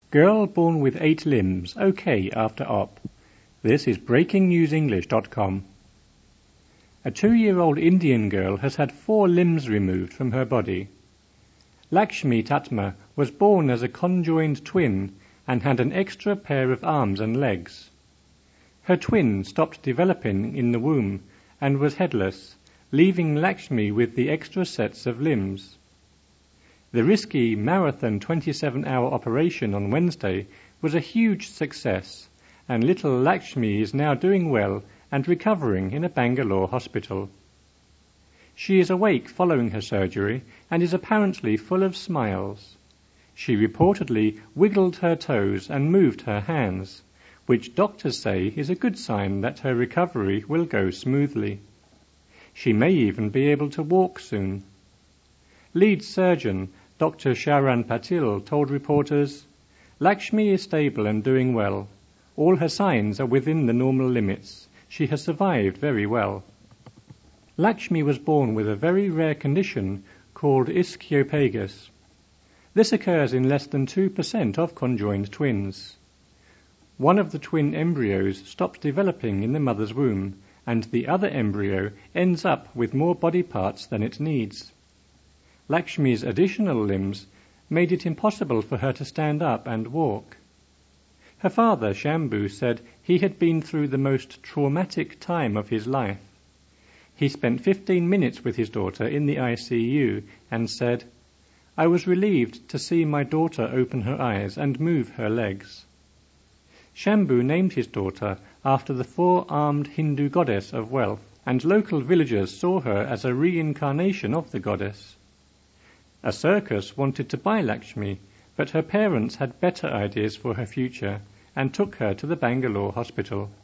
Girl born with 8 limbs, okay after op. This is BreakingNewsEnglish.com. A 2-year-old Indian girl has had 4 limbs removed from her body. Lakshmi Tatma was born as a conjoined twin and had an extra pair of arms and legs. Her twin stopped developing in the womb and was headless, leaving Lakshmi with the extra sets of limbs. The risky marathon 27-hour operation on Wednesday was a huge success, and little Lakshmi is now doing well and recovering in a Bangalore hospital. She is awake following her surgery and is apparently full of smiles. She reportedly wiggled her toes and moved her hands, which doctors say is a good sign that her recovery will go smoothly. She may even be able to walk soon. Lead surgeon Dr. Sharan Patil told reporters, "Lakshmi is stable and doing well. All her signs are within the normal limits. She has survived very well." Lakshmi was born with a very rare condition called ischiopagus. This occurs in less than 2% of conjoined twins. One of the twin embryos stops developing in the mother's womb, and the other embryo ends up with more body parts than it needs. Lakshmi's additional limbs made it impossible for her to stand up and walk. Her father, Shambhu, said he had been through the most traumatic time of his life. He spent 15 minutes with his daughter in the ICU and said, "I was relieved to see my daughter open her eyes and move her legs." Shambhu named his daughter after the 4-armed Hindu goddess of wealth, and local villagers saw her as a reincarnation of the goddess. A circus wanted to buy Lakshmi, but her parents had better ideas for her future and took her to the Bangalore hospital.